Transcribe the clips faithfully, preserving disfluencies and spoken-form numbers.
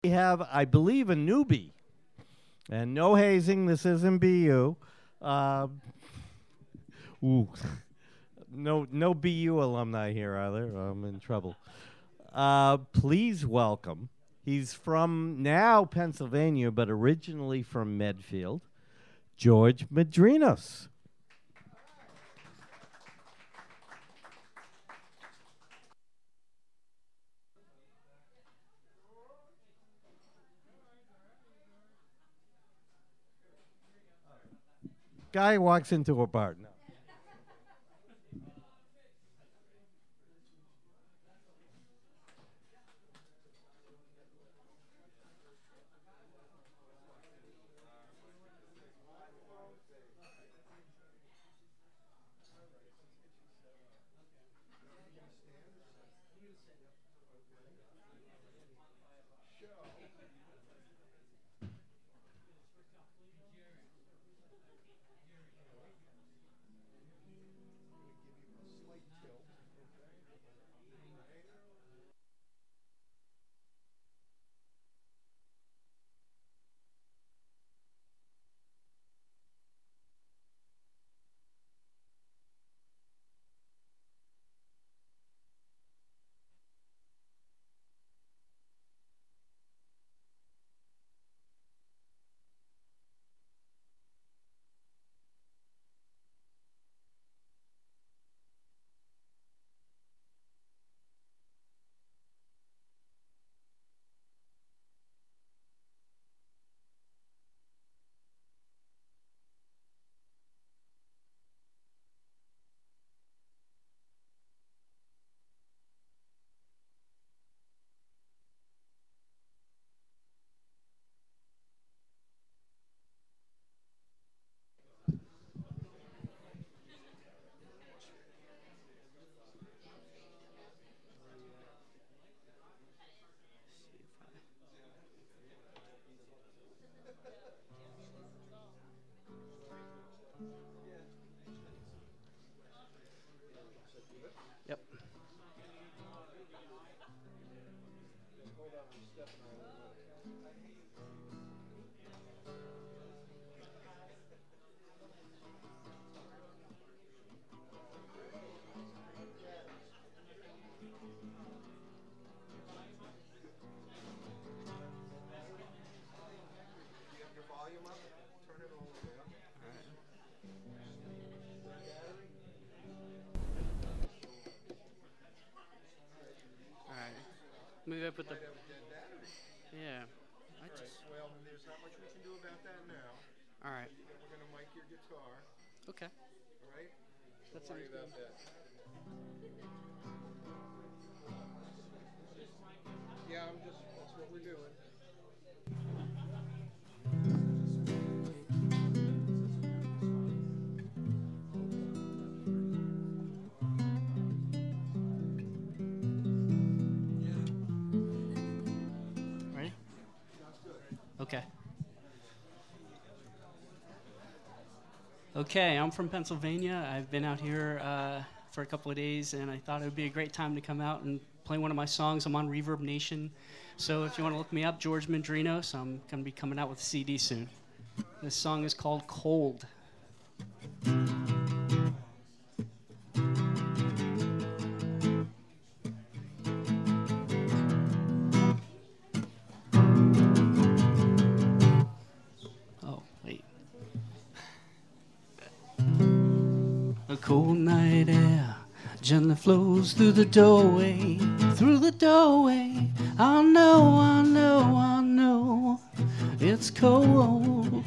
We have, I believe, a newbie. And no hazing, this isn't B U. Uh, ooh. No, no B U alumni here, are there? I'm in trouble. Uh, please welcome. He's from now Pennsylvania, but originally from Medfield, George Madrinos. Guy walks into a bar. No. Yep. All right. Maybe I put the. Yeah. I just. Well, there's not much we can do about that now. All right. We're gonna mic your guitar. Okay. All right. That Don't worry sounds about good. that. Yeah, I'm just. That's what we're doing. Ready? Okay. Okay, I'm from Pennsylvania. I've been out here uh, for a couple of days, and I thought it would be a great time to come out and play one of my songs. I'm on Reverb Nation, so if you want to look me up, George Madrinos, I'm going to be coming out with a C D soon. This song is called Cold. Oh, wait. A cold night air gently flows through the doorway, through the doorway. I know, I know, I know, it's cold.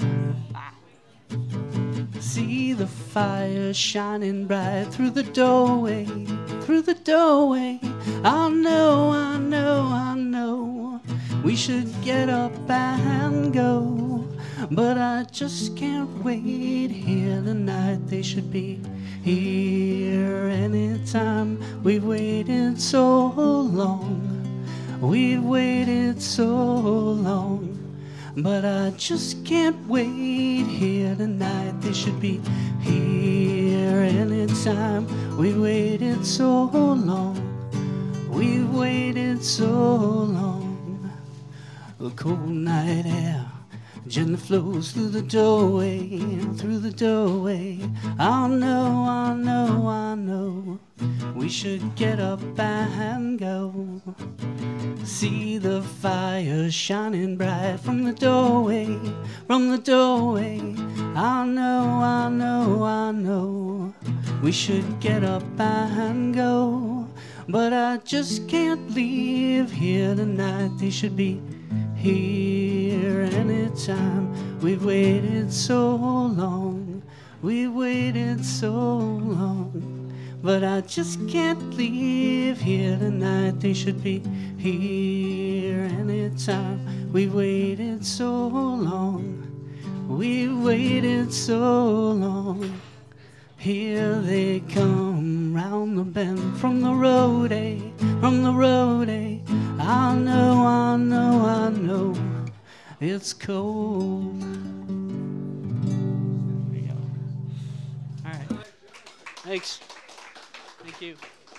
See the fire shining bright through the doorway, through the doorway. I know, I know, I know, we should get up and go, but I just can't wait here tonight. They should be here anytime. We've waited so long, we've waited so long, but I just can't wait here tonight. They should be here anytime. We've waited so long, we've waited so long. The cold night air gently flows through the doorway, through the doorway. I know, I know, I know, we should get up and go. See the fire shining bright from the doorway, from the doorway. I know, I know, I know, we should get up and go. But I just can't leave here tonight. They should be here anytime. We've waited so long, we've waited so long. But I just can't leave here tonight. They should be here anytime. We've waited so long, we've waited so long. Here they come round the bend from the road, eh, from the road, eh. I know, I know, I know, it's cold. There you go. All right. Thanks. Thank you.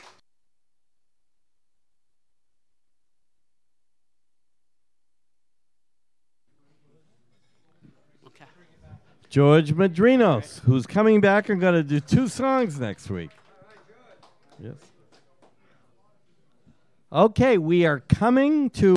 Okay. George Madrinos, who's coming back and going to do two songs next week. Yes. Okay, we are coming to